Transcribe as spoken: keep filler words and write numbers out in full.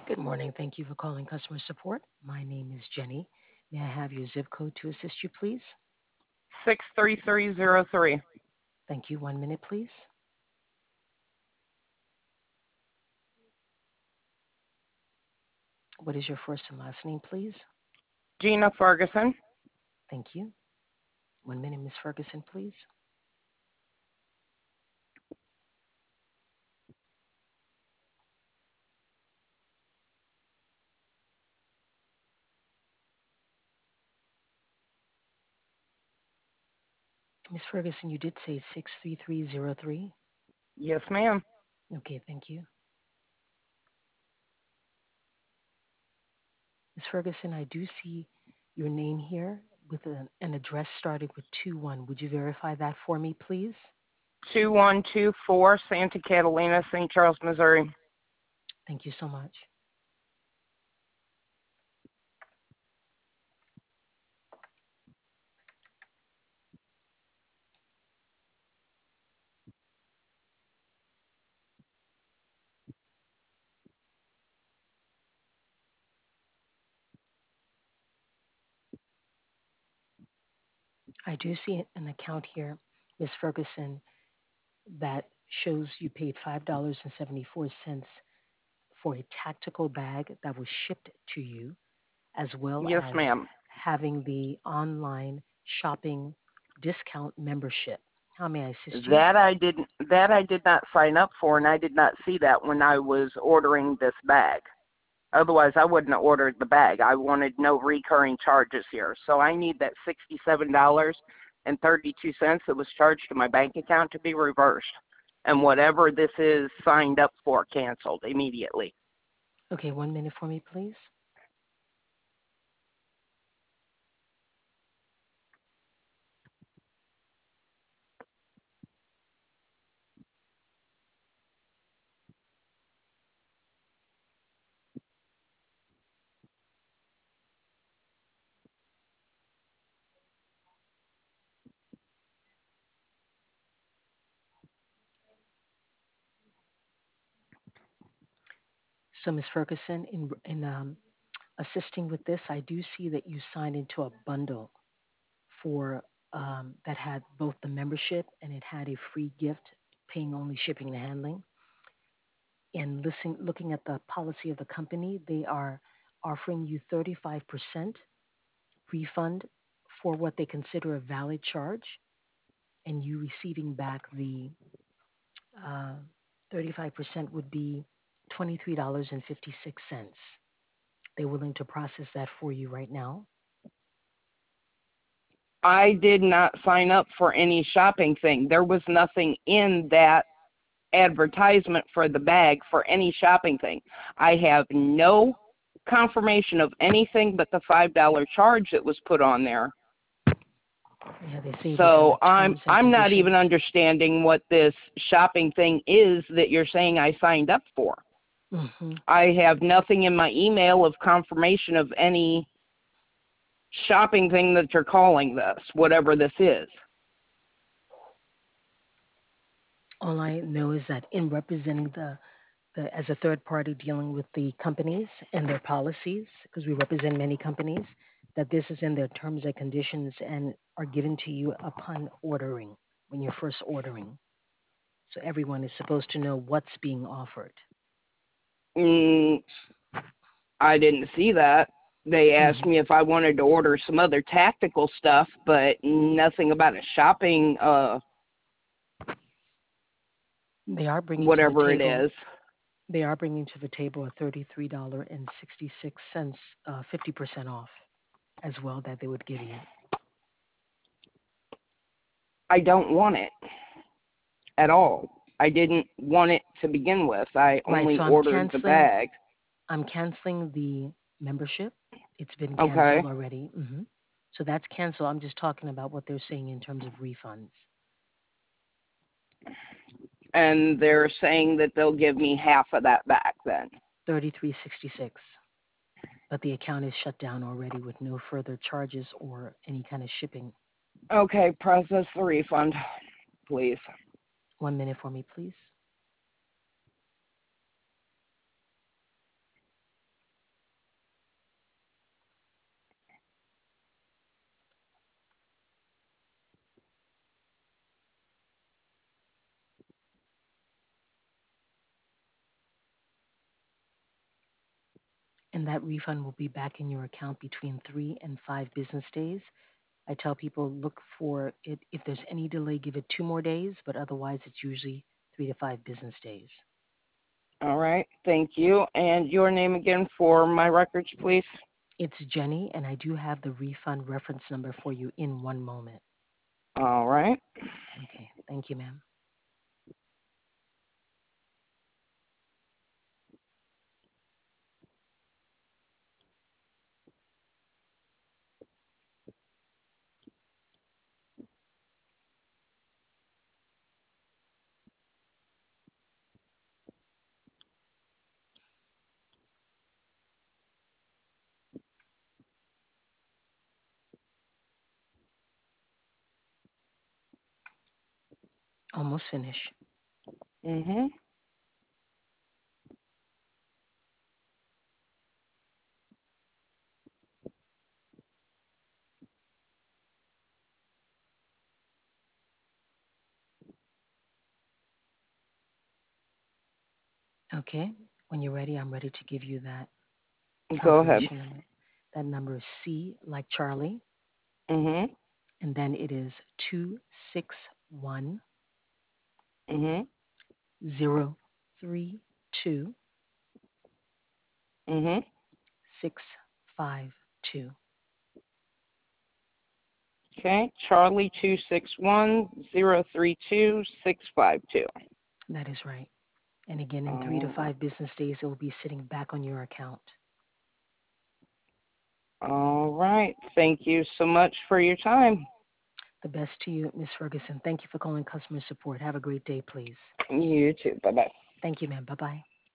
Good morning. Thank you for calling customer support. My name is Jenny. May I have your zip code to assist you, please? six three three zero three. Thank you. One minute, please. What is your first and last name, please? Gina Ferguson. Thank you. One minute, Miss Ferguson, please. Miss Ferguson, you did say six three three zero three. Yes, ma'am. Okay, thank you. Miss Ferguson, I do see your name here with an, an address starting with two one. Would you verify that for me, please? two one two four Santa Catalina, Saint Charles, Missouri. Thank you so much. I do see an account here, Miss Ferguson, that shows you paid five dollars and seventy-four cents for a tactical bag that was shipped to you, as well Yes, as ma'am. having the online shopping discount membership. How may I assist you? That I didn't that I did not sign up for, and I did not see that when I was ordering this bag. Otherwise, I wouldn't have ordered the bag. I wanted no recurring charges here. So I need that sixty-seven dollars and thirty-two cents that was charged to my bank account to be reversed. And whatever this is signed up for canceled immediately. Okay, one minute for me, please. So, Miss Ferguson, in in um, assisting with this, I do see that you signed into a bundle for um, that had both the membership and it had a free gift, paying only shipping and handling. And listen, looking at the policy of the company, they are offering you thirty-five percent refund for what they consider a valid charge, and you receiving back the uh, thirty-five percent would be twenty-three dollars and fifty-six cents. They're willing to process that for you right now. I did not sign up for any shopping thing. There was nothing in that advertisement for the bag for any shopping thing. I have no confirmation of anything but the five dollar charge that was put on there. Yeah, they say that there So are I'm terms and I'm not conditions. even understanding what this shopping thing is that you're saying I signed up for. Hmm. I have nothing in my email of confirmation of any shopping thing that you're calling this, whatever this is. All I know is that in representing the, the as a third party dealing with the companies and their policies, because we represent many companies, that this is in their terms and conditions and are given to you upon ordering when you're first ordering. So everyone is supposed to know what's being offered. Mm, I didn't see that. They asked Hmm. me if I wanted to order some other tactical stuff, but nothing about a shopping, uh, They are bringing to the whatever it table. is. They are bringing to the table a thirty-three dollars and sixty-six cents, uh, fifty percent off as well that they would give you. I don't want it at all. I didn't want it to begin with. I Right. only So I'm ordered the canceling. bag. I'm canceling the membership. It's been Okay. canceled already. Hmm. So that's canceled. I'm just talking about what they're saying in terms of refunds. And they're saying that they'll give me half of that back then. thirty-three sixty-six. But the account is shut down already with no further charges or any kind of shipping. Okay, process the refund, please. One minute for me, please. and that refund will be back in your account between three and five business days. I tell people look for it. If there's any delay, give it two more days, but otherwise it's usually three to five business days. All right. Thank you. And your name again for my records, please? It's Jenny, and I do have the refund reference number for you in one moment. All right. Okay. Thank you, ma'am. Almost finished. Mhm. Okay. When you're ready, I'm ready to give you that Go ahead. confirmation number. That number is C like Charlie, Mhm. and then it is two six one Mhm. zero three two Mhm. six five two. Okay. Charlie two six one zero three two six five two. That is right. And again, in three to All five business days, it will be sitting back on your account. All right. Thank you so much for your time. The best to you, Miss Ferguson. Thank you for calling customer support. Have a great day, please. You too. Bye bye. Thank you, ma'am. Bye bye.